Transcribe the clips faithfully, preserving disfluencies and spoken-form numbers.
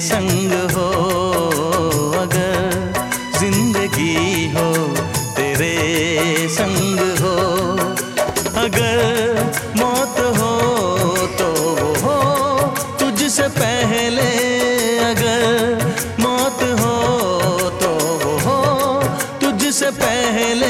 संग हो, अगर जिंदगी हो तेरे संग हो, अगर मौत हो तो वो हो तुझसे पहले, अगर मौत हो तो वो हो तुझसे पहले।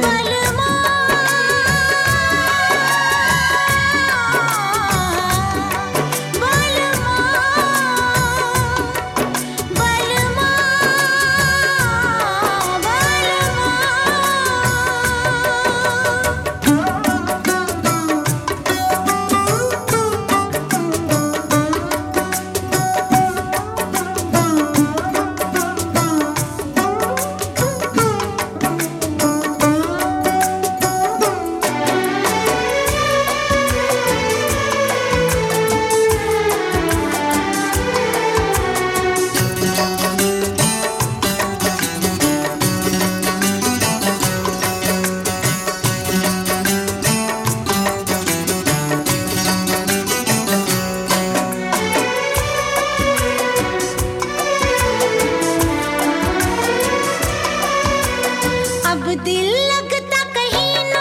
दिल लगता कहीं ना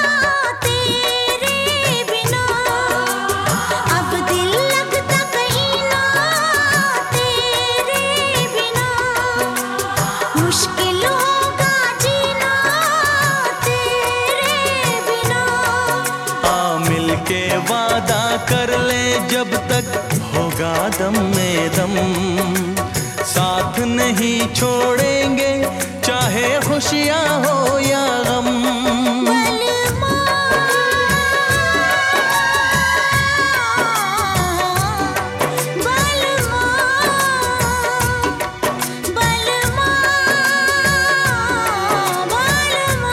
तेरे बिना, अब दिल लगता कहीं ना तेरे बिना, मुश्किल होगा जीना तेरे बिना। आ मिलके वादा कर ले जब तक होगा दम में दम, साथ नहीं छोड़ेंगे चाहे खुशियाँ हो या गम। बलमा बलमा बलमा बलमा,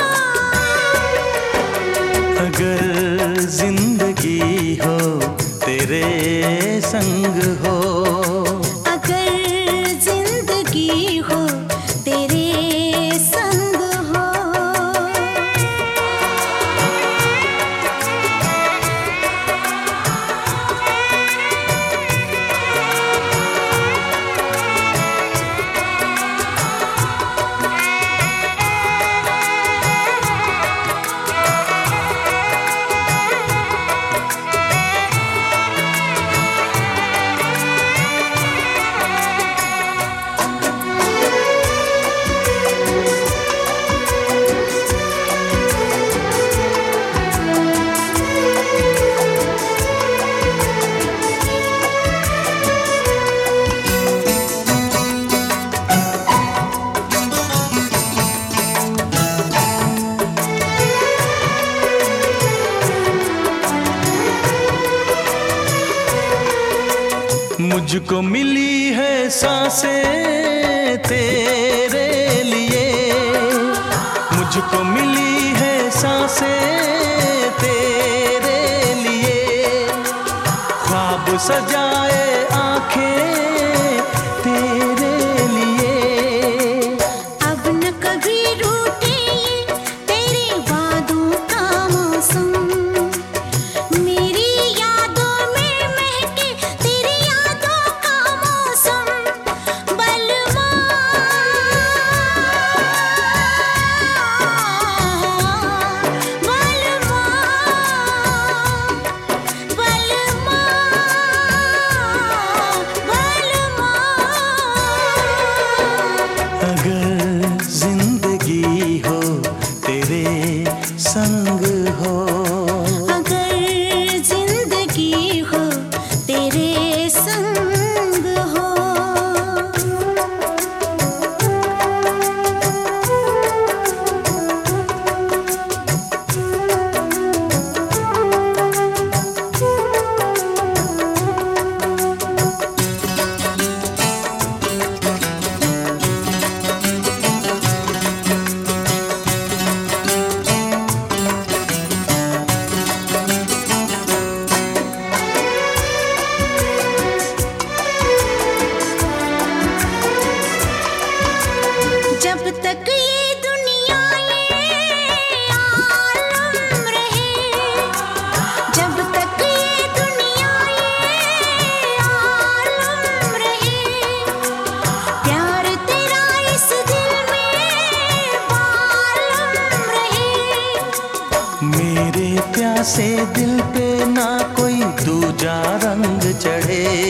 अगर जिंदगी हो तेरे संग हो, अगर जिंदगी हो तेरे संग हो। मुझको मिली है सांसें तेरे लिए, मुझको मिली है सांसें तेरे लिए, ख्वाब सजाए आंखें तेरे लिए। अब न कभी रूठे तेरे वादों का मौसम, मेरी यादों में महके तेरी यादों का मौसम। बलमा बलमा बलमा रहे।